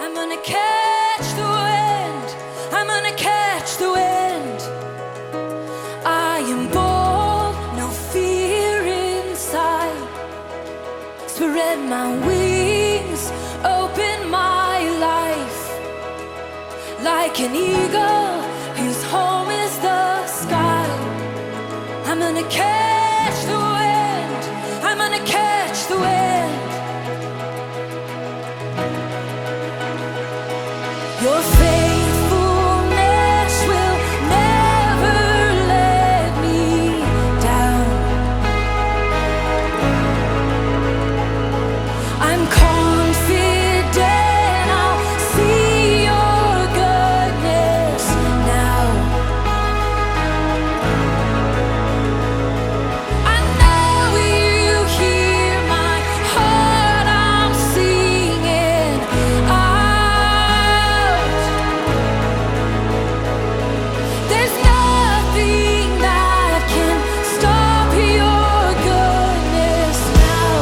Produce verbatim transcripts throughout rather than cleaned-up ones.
I'm gonna catch the wind. I'm gonna catch the wind. I am bold, no fear inside. Spread my wings, open my life. Like an eagle whose home is the sky. I'm gonna catch the wind. I'm gonna catch the wind. Your faithfulness will never let me down. I'm confident I'll see your goodness now. I know you hear my heart, I'm singing out. There's nothing that can stop your goodness now.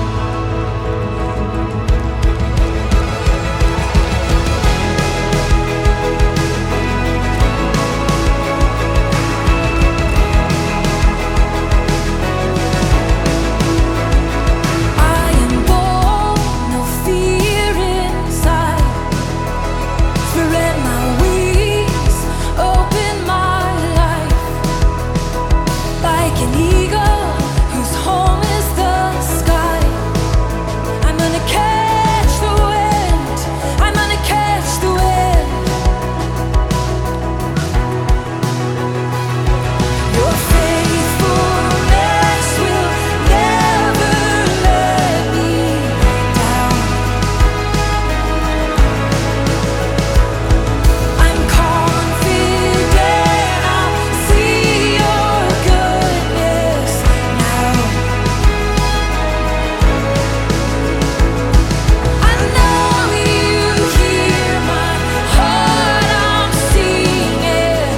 I am bold, no fear inside. Spread my wings, open my life. Like an eagle whose home is the sky. I'm gonna catch the wind. I'm gonna catch the wind. Your faithfulness will never let me down. I'm confident I'll see your goodness now. I know you hear my heart, I'm singing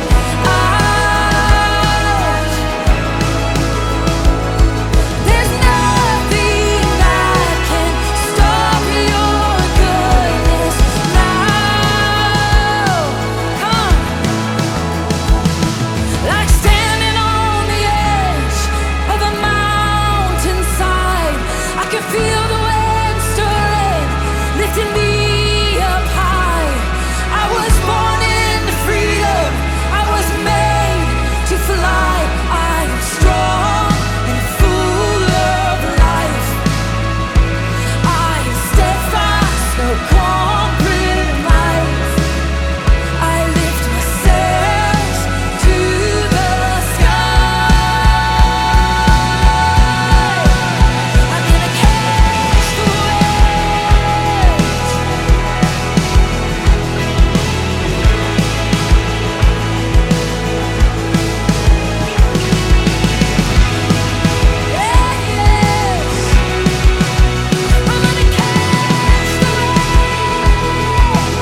out. There's nothing that can stop your goodness now. Come, like standing on the edge of a mountainside, I can feel the wind stirring, lifting me up high. I was born into freedom. I was made to fly. I am strong and full of life. I am steadfast, no compromise. I lift my sails to the sky. I'm gonna catch the wind. Yeah, yes. I'm gonna catch the wind.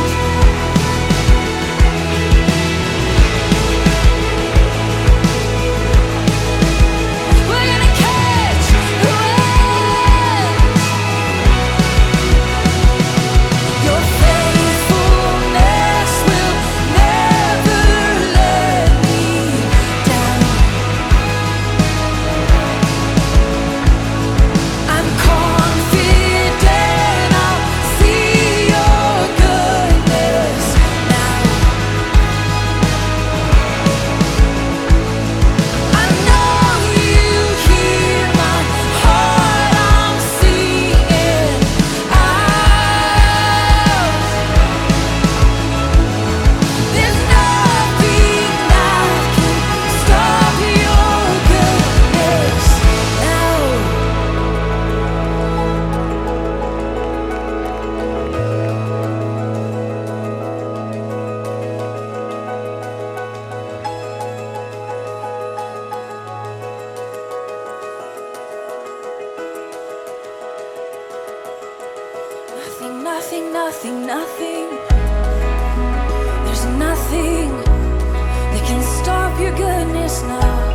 We're gonna catch the wind. Your faithfulness will never let me down. I'm confident I'll see your goodness now. I know you hear my heart, I'm singing out. There's nothing that can stop your goodness now. Nothing, nothing, nothing, nothing. There's nothing that can stop your goodness now.